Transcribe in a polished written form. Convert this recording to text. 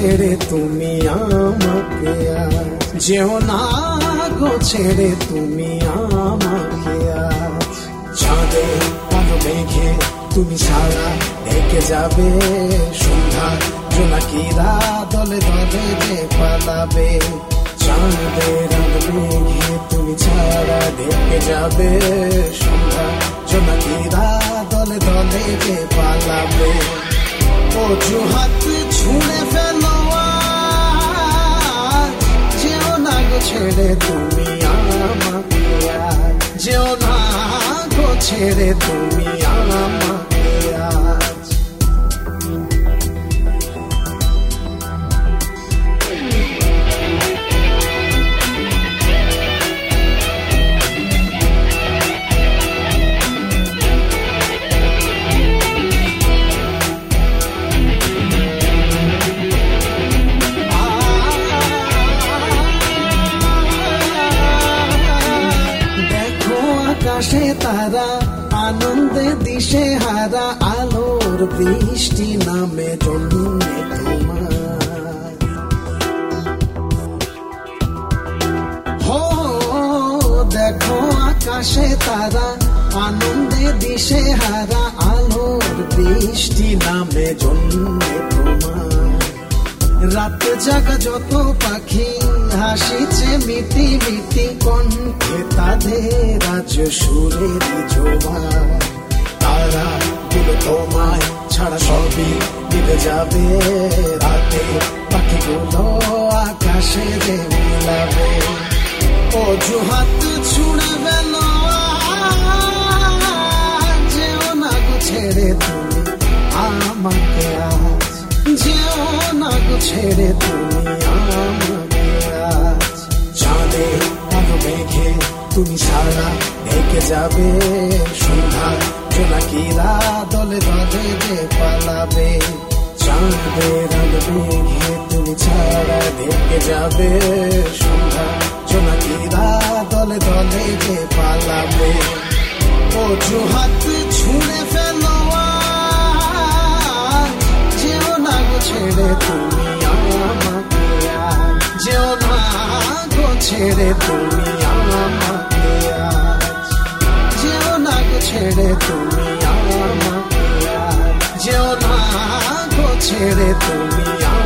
ছেড়ে তুমি আমাকে যেও না গো ছেড়ে তুমি আমাকে চাঁদে আলো মেঘে তুমি সারা ঢেকে যাবে সন্ধ্যা জোনাকিরা দলে দলে যে পালাবে চাঁদের আলো মেঘে তুমি ছাড়া ঢেকে যাবে সন্ধ্যা জোনাকিরা দলে দলে যে পালাবে অজুহাত ছুঁড়ে ফেলো যেও না গো ছেড়ে তুমি আমাকে যেও না গো ছেড়ে তুমি আমাকে আকাশে তারা আনন্দে দিশে হারা আলোর বৃষ্টি নামে জন্মে তোমার হো দেখো আকাশে তারা আনন্দে দিশে হারা আলোর বৃষ্টি নামে জন্মে তোমার রাত জাগা যত পাখি হাসিছে মিটি মিটি কণ্ঠে তাদের আজ সুরের জোয়ার তারা দিল তোমায় ছাড়া সবই দিতে যাবে রাতে পাখিগুলো আকাশে যে মিলাবে অজুহাত ছুঁড়ে ফেল যেও না গো ছেড়ে তুমি আমাকে যেও না গো ছেড়ে তুমি আমাকে চাঁদে আলো মেঘে তুমি সারা ঢেকে যাবে সন্ধ্যা জোনাকিরা দলে দলে যে পালাবে চাঁদের আলো মেঘে তুমি ছাড়া ঢেকে যাবে সন্ধ্যা জোনাকিরা দলে দলে যে পালাবে অজুহাত ছুঁড়ে ফেলো ছেড়ে তুমি আমাকে যেও না গো ছেড়ে তুমি আমাকে যেও না গো ছেড়ে তুমি আমাকে যেও না গো ছেড়ে তুমি